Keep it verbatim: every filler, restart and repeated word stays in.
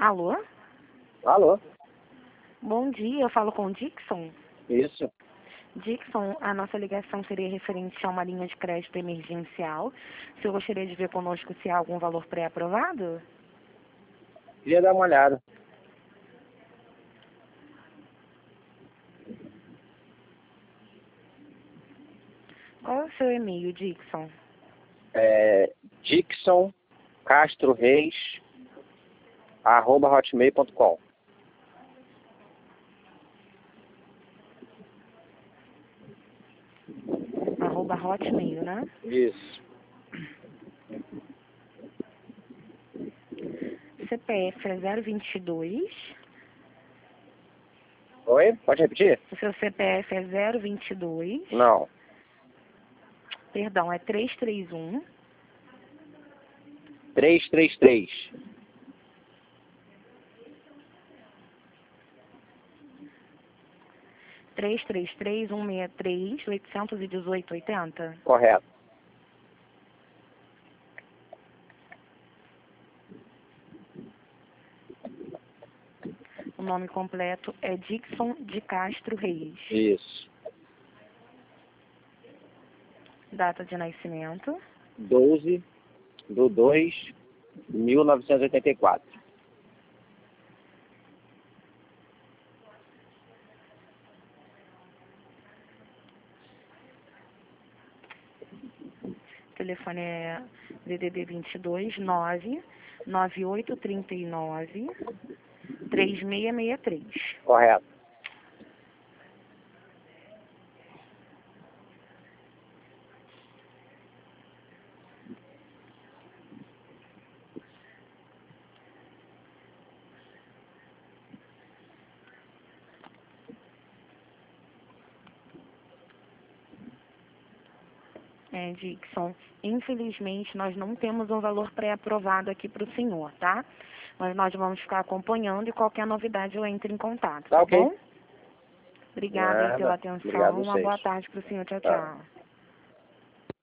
Alô? Alô? Bom dia, eu falo com o Dixon. Isso. Dixon, a nossa ligação seria referente a uma linha de crédito emergencial. O senhor gostaria de ver conosco se há algum valor pré-aprovado? Queria dar uma olhada. Qual é o seu e-mail, Dixon? É Dixon Castro Reis, arroba hotmail ponto com. Arroba hotmail, né? Isso. C P F é zero vinte e dois. Oi? Pode repetir? O seu C P F é zero vinte e dois. Não. Perdão, é trezentos e trinta e um. trezentos e trinta e três. trezentos e trinta e três, cento e sessenta e três, oitocentos e dezoito, oitenta. Correto. O nome completo é Dixon de Castro Reis. Isso. Data de nascimento. doze de dois de mil novecentos e oitenta e quatro. O telefone é D D D vinte e dois, nove nove oito três nove, três seis seis três. Correto. É, Dixon, infelizmente nós não temos um valor pré-aprovado aqui para o senhor, tá? Mas nós vamos ficar acompanhando e qualquer novidade eu entro em contato, Tá tá ok. bom? Obrigada aí Nada. pela atenção. Obrigado a Uma boa vocês. tarde para o senhor. Tchau, Tá. tchau.